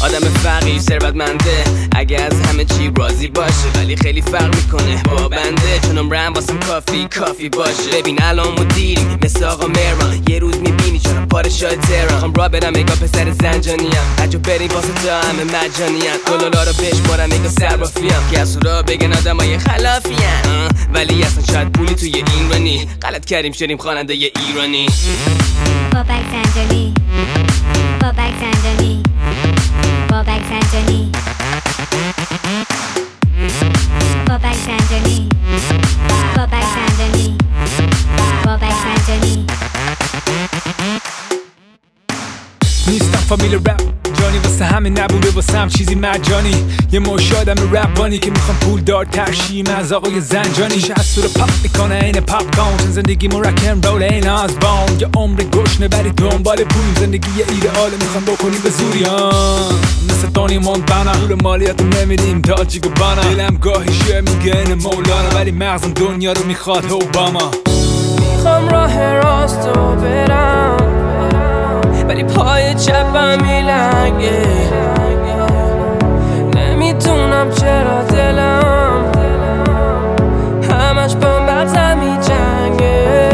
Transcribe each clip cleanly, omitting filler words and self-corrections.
آدم فقیر ثروتمنده اگه از همه چی راضی باشه، ولی خیلی فرق میکنه با بنده، چون عمرم واسم کافی باشه. ببین الان مدیری مثل آقا مهران، یه روز میبینی چون پادشاه تهران. خواهم را برم اگه پسر زنجانیم، هرجا بریم واسه تا همه مجانیم. گلالا رو بشمارم اگه صرافیم، که از را بگن آدمای خلافیم، ولی اصلا شاید پولی توی ایرانی. غلط کردیم شدیم خواننده ایرانی. بابک زنجانی، بابک زنجانی، بابک زنجانی، بابک زنجانی، بابک زنجانی، بابک زنجانی. نیستم فامیل رپ جانی، واسه همه نبوده واسه هم چیزی مجانی. یه مش آدم رپانی که میخوام پول دار ترشیم از آقای زنجانی. شهستو رو پاپ میکنه این پاپ کان، چون زندگی مو رکن رول این از بان. یه عمر گشنه بری دنبال پول، زندگی یه ایدئاله میخوام بکنیم به زوری. مثل تونی مونتانا پول مالیاتو نمیدیم تاجیک و بانا. دلم گاهی شه میگه این مولانا، ولی مغزم دنیا رو میخواد اوباما. میخوام راه راستو برم ولی پای چپم میلنگه، نمیدونم چرا دلم همش با مغزم میجنگه.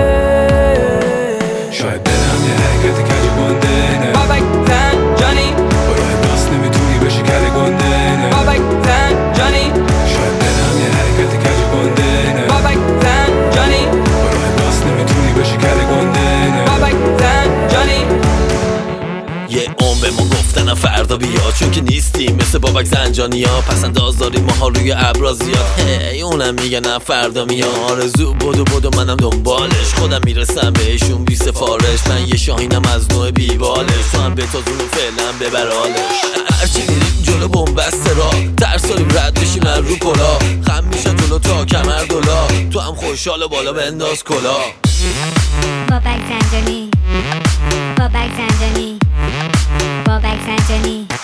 شاید دلم یه حرکت کج گنده نه، بابک زنجانی با راه راست نمیتونی بشی کل گنده نه. بابک زنجانی شاید دلم یه حرکت کج گنده نه، بابک زنجانی با راه راست نمیتونی بشی کل گنده نه. بابک زنجانی. یه عمر ما گفتن فردا بیا، چون که نیستیم مثل بابک زنجانی ها. پس انداز داریم ماها روی ابرا زیاد، هی اونم میگه نه فردا میاد. آرزو بدو منم دنبالش، خودم میرسم بهشون بی سفارش. من یه شاهینم از نوع بیبالش، تو هم بتازونو فعلا ببرالش. هرچی میریم جلو بومبست را ترس داریم رد بشیم از رو کلا. خم میشن جلو تا کمر دولا، تو هم خوشحال و بالا بنداز کلا. بابک زنجانی، بابک زنجانی، بابک زنجانی.